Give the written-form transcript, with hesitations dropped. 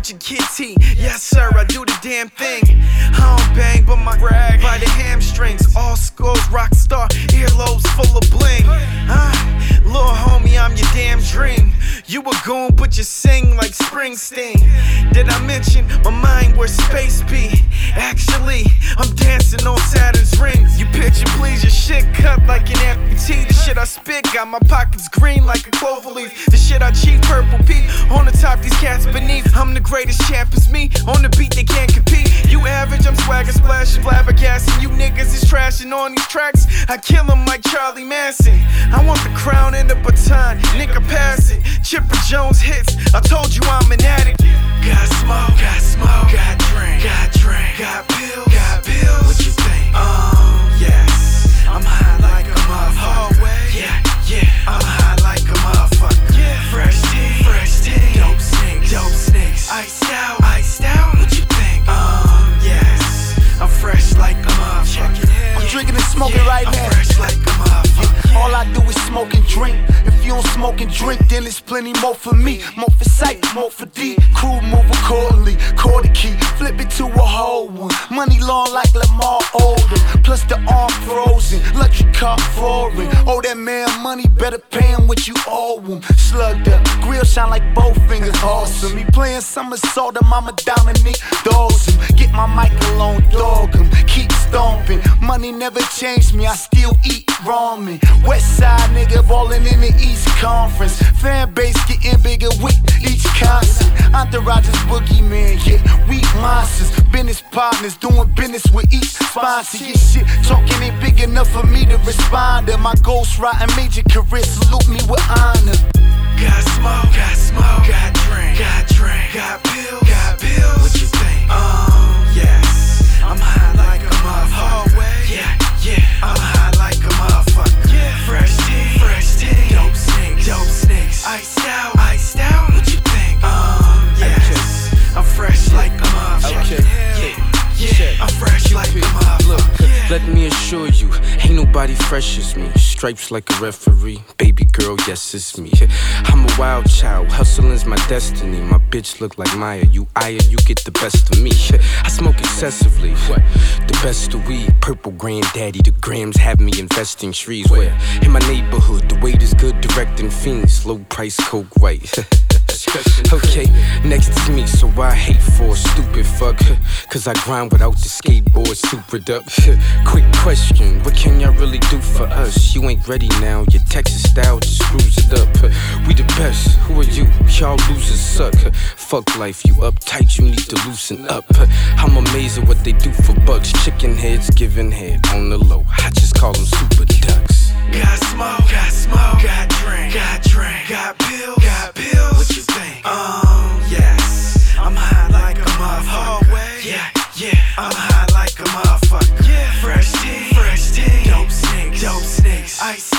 watching Kitty. Yes sir, I do the damn thing. I don't bang but my rag by the hamstrings. All skulls, rock star, earlobes full of bling. Little homie, I'm your damn dream. You a goon but you sing like Springsteen. Did I mention my mind where space be? Actually, I'm dancing on Saturn's rings. You picture please, your shit cut like an amputee. The shit I spit got my pockets green like a clover leaf. The shit I cheat purple pea. On the top, these cats beneath. I'm the greatest champ, it's me. On the beat, they can't compete. You average, I'm swagger splashing, flabbergasting. You niggas is trashing on these tracks. I kill them like Charlie Manson. I want the crown and the baton, nigga pass it. Chipper Jones hits, I told you I'm an addict. Got smoke, got drink, got pills, what you think? Yes, I'm high like a motherfucker. Yeah, I'm high like a motherfucker. Fresh tea, dope snakes, iced out, what you think? Yes, I'm fresh like a motherfucker. I'm drinking and smoking right now. I'm fresh like a motherfucker. All I do is smoke and drink. If you don't smoke and drink, then it's plenty more for me. More for sight, more for D. Crew move accordingly. Call the key, flip it to a whole one. Money long like Lamar Odom. Plus the arm frozen, electric car foreign. Oh, that man money, better pay him what you owe him. Slugged up, grill shine like both fingers. Awesome. He playing somersault, the mama Dominique dogs him. Get my mic alone, dog him. Keep stomping. Money never changed me, I still eat ramen. West side nigga ballin' in the East Conference. Fan base getting bigger with each concert. Entourage is boogeyman, yeah, we monsters. Business partners doing business with each sponsor. Your shit talking ain't big enough for me to respond to. My ghost riding major career, salute me with honor. Got smoke, got drink, got pills, what you think? Yes, I'm high like a motherfucker. Yeah, I'm high like a motherfucker. Fresh tea, dope snakes, iced out, what you think? Yes, I'm fresh like a motherfucker. Yeah, I'm fresh like a motherfucker. Look, let me assure you, ain't nobody fresh as me. Stripes like a referee, baby girl, yes it's me. I'm a wild child, hustling's my destiny. My bitch look like Maya, you Aya, you get the best of me. I smoke excessively, the best of weed. Purple granddaddy, the grams have me investing trees. Where in my neighborhood, the weight is good, directing fiends. Low price coke white. Okay, next is me, so I hate for a stupid fuck. Cause I grind without the skateboard, super duck. Quick question, what can y'all really do for us? You ain't ready now, your Texas style just screws it up. We the best, who are you? Y'all losers suck. Fuck life, you uptight, you need to loosen up. I'm amazed at what they do for bucks. Chicken heads giving head on the low, I just call them super ducks. Got smoke, got drink, got pills, what you think? Yes, I'm high like a motherfucker. Yeah, I'm high like a motherfucker. Fresh tea, dope snakes, ice